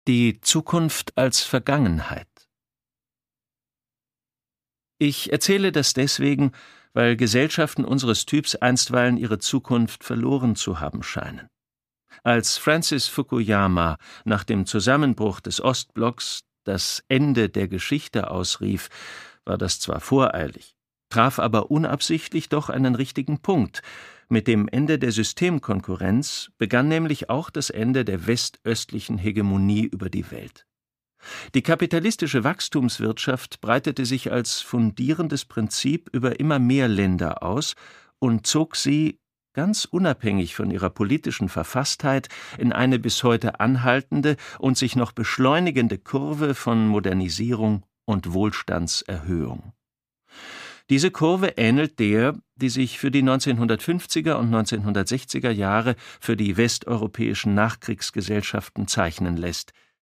Die Zukunft als Vergangenheit. Ich erzähle das deswegen, weil Gesellschaften unseres Typs einstweilen ihre Zukunft verloren zu haben scheinen. Als Francis Fukuyama nach dem Zusammenbruch des Ostblocks das Ende der Geschichte ausrief, war das zwar voreilig, traf aber unabsichtlich doch einen richtigen Punkt. Mit dem Ende der Systemkonkurrenz begann nämlich auch das Ende der westöstlichen Hegemonie über die Welt. Die kapitalistische Wachstumswirtschaft breitete sich als fundierendes Prinzip über immer mehr Länder aus und zog sie, ganz unabhängig von ihrer politischen Verfasstheit, in eine bis heute anhaltende und sich noch beschleunigende Kurve von Modernisierung und Wohlstandserhöhung. Diese Kurve ähnelt der, die sich für die 1950er und 1960er Jahre für die westeuropäischen Nachkriegsgesellschaften zeichnen lässt –